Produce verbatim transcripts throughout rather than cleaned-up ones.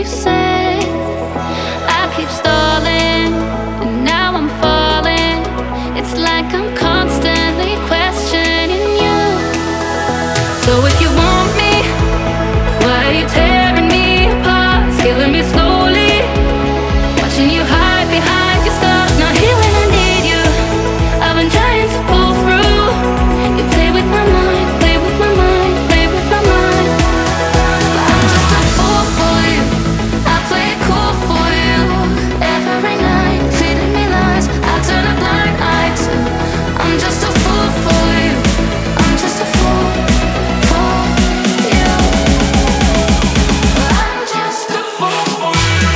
said. I keep stalling, and now I'm falling. It's like I'm constantly questioning you. So if you want me, why are you tearing me apart? It's killing me slowly, watching you hide behind your scars. Not here when I need you. I've been trying to pull through. You play with my mind, play with my mind, play with my mind. But I'm just a fool for you. I play it cool for you. Every night, feeding me lies, I turn a blind eye to. I'm just a fool for you. I'm just a fool for you. I'm just a fool for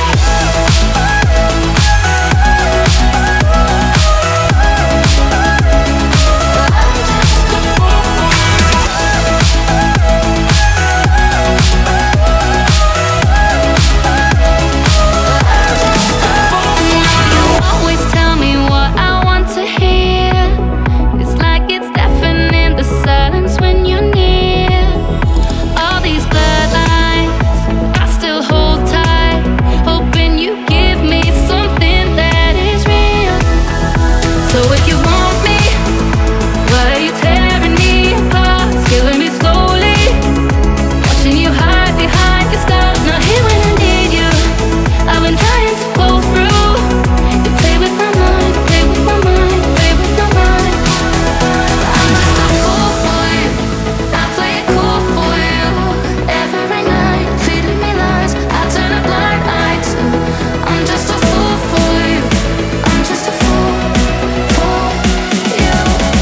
always tell me what I want to hear. It's like it's deafening, the silence when you're near. All these bloodlines, I still hold tight, hoping you give me something that is real. So if you want me, why are you tearing me apart? It's killing me slowly, watching you hide behind your scars. Not here when I need you. I've been trying to pull through. You play with my mind, play with my mind, play with my mind. I'm just a fool for you. I play it cool for you. Every night, feeding me lies, I turn a blind eye to. I'm just a fool for you. I'm just a fool for you.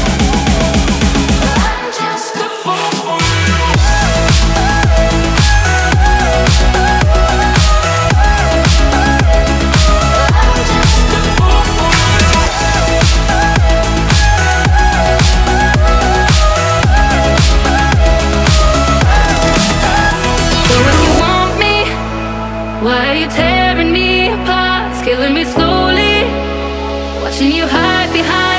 I'm just a fool for you. So if you want me, why are you tearing me apart? It's killing me slowly, watching you hide behind